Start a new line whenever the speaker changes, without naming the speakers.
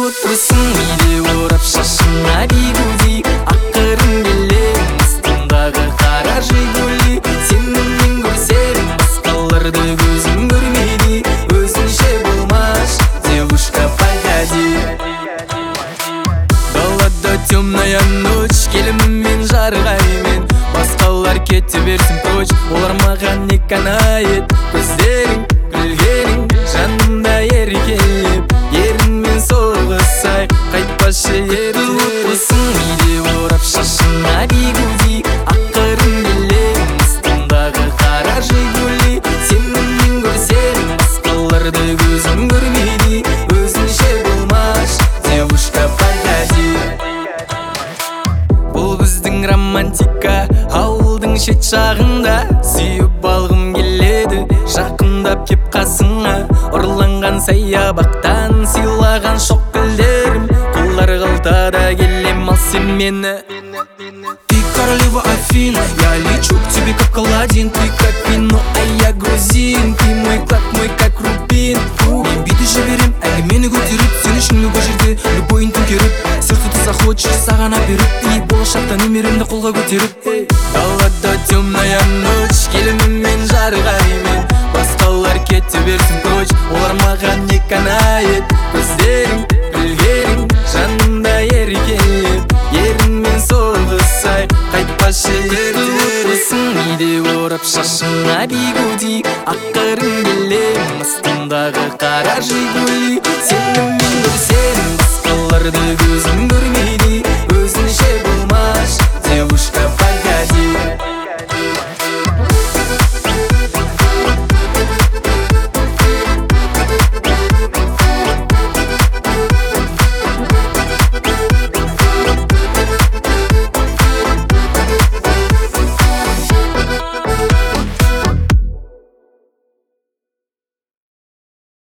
отырсың үйде орап шашыңа бигуди, ақырын келем астыңдағы қара жигули. Сенімнен көрсем басқаларды көзім көрмейді, өзінше болмаш девушка погоди. Далада темная ночь, келіммен жарғаймен, басқалар кете берсін прочь, олар маған не канает. Көздерің күлгенің жанымда еркелеп, ерінмен соғысай қайтпашы ерлеп. Отырсың үйде орап шашыңа бигуди, ақырын келем астыңдағы қара жигули. Сенімнен көрсем басқаларды көзім көрмейді, өзінше болмаш девушка погоди. Бұл біздің романтика ауылдың шет жағында, сүйіп алғым келеді жақындап кеп қасыңа. Ұрланған саябақтан сыйлаған шоқ гүлдерім, қолдар қалтада келем, ал сен мені.
Ты королева Афин, я лечу к тебе как Аладдин. Ты как вино, а я грузин, ты мой как рубин. Мен биді жіберем, әңгімені көтеріп, сен үшін любой жерде любойын төңкеріп, сердце захочешь саған әперіп, и болашақта немеремді қолға көтеріп.
Далада темная ночь, келіммен жарғаймен, басқалар кете берсін прочь, олар маған не канает. Көздерің күлгенің жанымда еркелеп, ерінмен соғысай қайтпашы ерлеп. Отырсың үйде орап шашыңа бигуди, ақырын келем астыңдағы қара жигули. Сеніммен көрсем басқаларды көзім көрмейді,